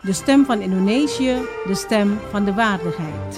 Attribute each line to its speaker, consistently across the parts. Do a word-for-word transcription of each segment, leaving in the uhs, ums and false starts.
Speaker 1: De stem van Indonesië, de stem van de waardigheid.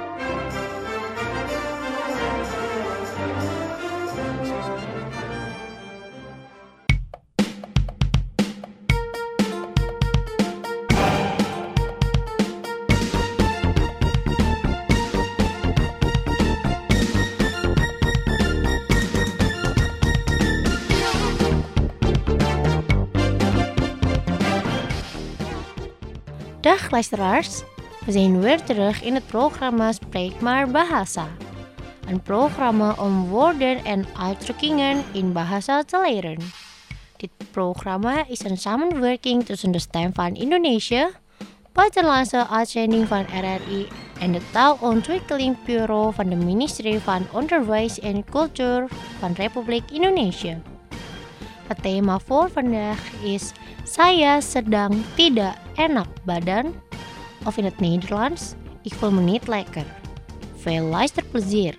Speaker 2: Dag luisteraars, we zijn weer terug in het programma Spreek maar Bahasa. Een programma om woorden en uitdrukkingen in bahasa te leren. Dit programma is een samenwerking tussen de Stem van Indonesië, buitenlandse uitzending van R R I en het Taalontwikkeling Bureau van de Ministerie van Onderwijs en Cultuur van Republiek Indonesië. Het thema voor vandaag is Saya sedang tidak enak badan, of in het Nederlands, ik voel me niet lekker. Veel luisterplezier!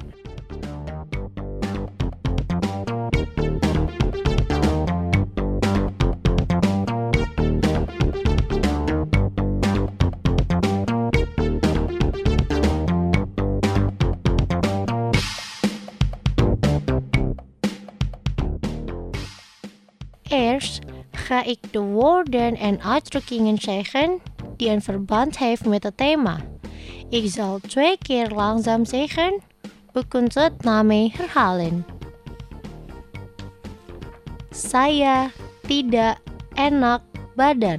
Speaker 2: Eerst ga ik de woorden en uitdrukkingen zeggen die een verband heeft met het thema. Ik zal twee keer langzaam zeggen. U kunt het na mij herhalen. Saya tidak enak badan.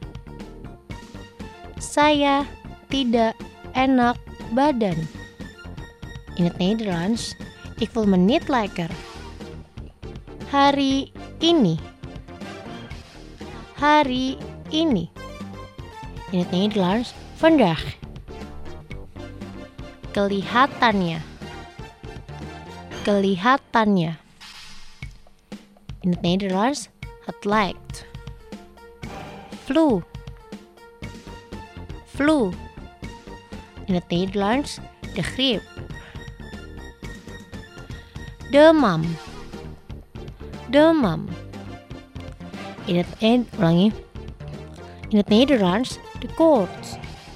Speaker 2: Saya tidak enak badan. In het Nederlands, ik voel me niet lekker. Hari ini. Hari ini. In het Nederlands, vandaag. Kelihatannya. Kelihatannya. In het Nederlands, het lijkt. Flu. Flu. In het Nederlands, de griep. Demam. Demam. In het, en, ulangi. In het Nederlands, de koorts.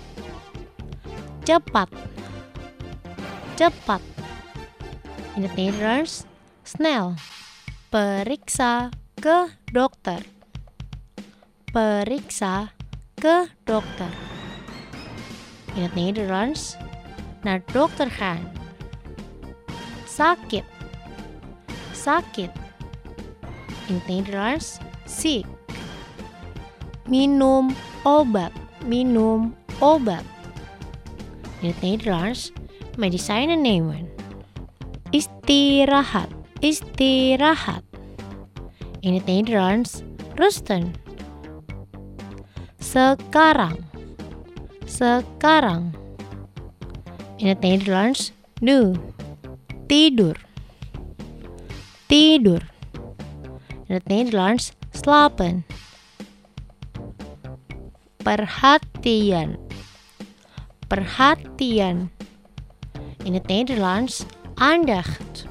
Speaker 2: Cepat. Cepat. In het Nederlands, snel. Periksa ke dokter. Periksa ke dokter. In het Nederlands, naar dokter gaan. Sakit. Sakit. In het Nederlands, ziek. Minum obat. Minum obat. In het Nederlands, medicijnen nemen. Istirahat. Istirahat. In het Nederlands, rusten. Sekarang. Sekarang. In het Nederlands, nu. Tidur. Tidur. In het Nederlands, slapen. Perhatian. Perhatian. In het Nederlands, aandacht.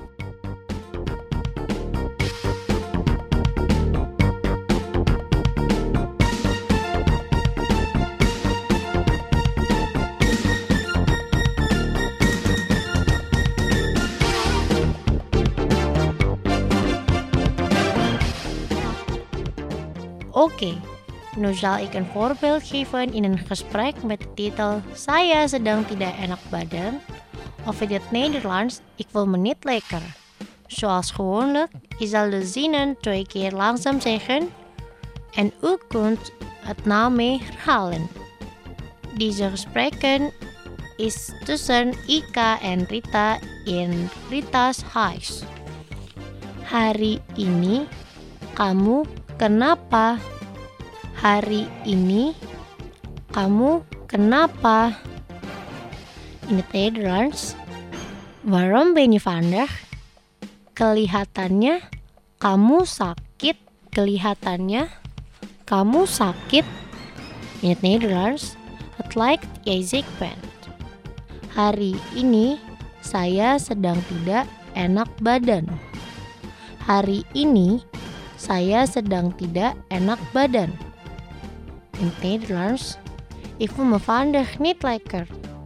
Speaker 2: Oké, okay, nu zal ik een voorbeeld geven in een gesprek met de titel Saya sedang tidak enak badan, of in het Nederlands, ik voel me niet lekker. Zoals gewoonlijk, je zal de zinnen twee keer langzaam zeggen en u kunt het na mij herhalen. Deze gesprekken is tussen Ika en Rita in Rita's huis. Hari ini kamu kenapa? Hari ini kamu kenapa? In het Nederlands, waarom ben je vandaag? Kelihatannya kamu sakit. Kelihatannya kamu sakit. In het Nederlands, het lijkt jij ziek bent. Hari ini saya sedang tidak enak badan. Hari ini saya sedang tidak enak badan. In het Nederlands, Ik voel me vandaag niet lekker.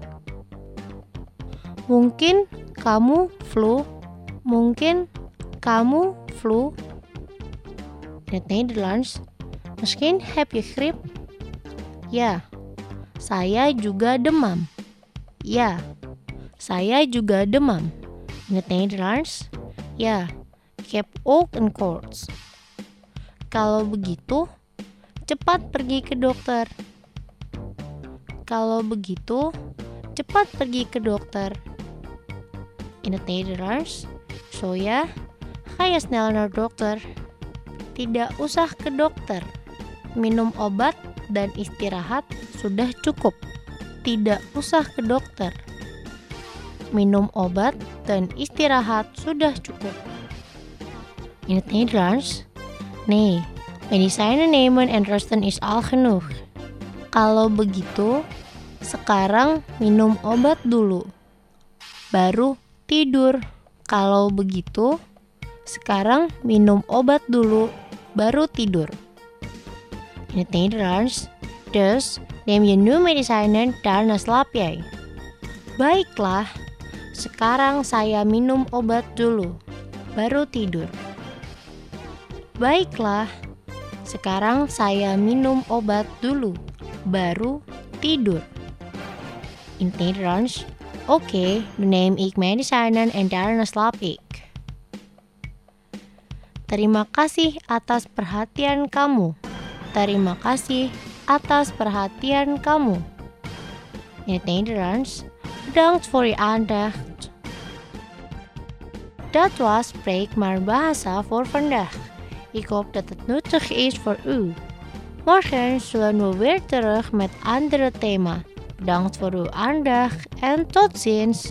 Speaker 2: Mungkin kamu flu. Mungkin kamu flu. In het Nederlands. Misschien heb je griep. Ya, saya juga demam. Ya, saya juga demam. In het Nederlands. Ja, ik heb ook een koorts. Kalau begitu, cepat pergi ke dokter. Kalau begitu, cepat pergi ke dokter. In het Nederlands. Zo ja, ga je snel naar dokter. Tidak usah ke dokter. Minum obat dan istirahat sudah cukup. Tidak usah ke dokter. Minum obat dan istirahat sudah cukup. In het Nederlands. Nee, medicijnen nemen en rusten is al genoeg. Kalau begitu, sekarang minum obat dulu. Baru tidur. Kalau begitu, sekarang minum obat dulu, baru tidur. In het Nederlands. Dus neem je nu medicijnen, daarna slaap jij. Baiklah, sekarang saya minum obat dulu, baru tidur. Baiklah, sekarang saya minum obat dulu, baru tidur. In het Nederlands. Oké, okay, nu neem ik medicijnen en daarna slaap ik. Terima kasih atas perhatian kamu. Terima kasih atas perhatian kamu. In het Nederlands. Bedankt voor je aandacht. Dat was Spreek maar Bahasa voor vandaag. Ik hoop dat het nuttig is voor u. Morgen zullen we weer terug met andere thema. Bedankt voor uw aandacht en tot ziens.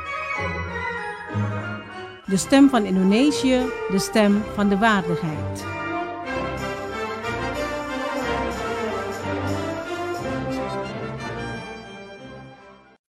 Speaker 1: De stem van Indonesië, de stem van de waardigheid.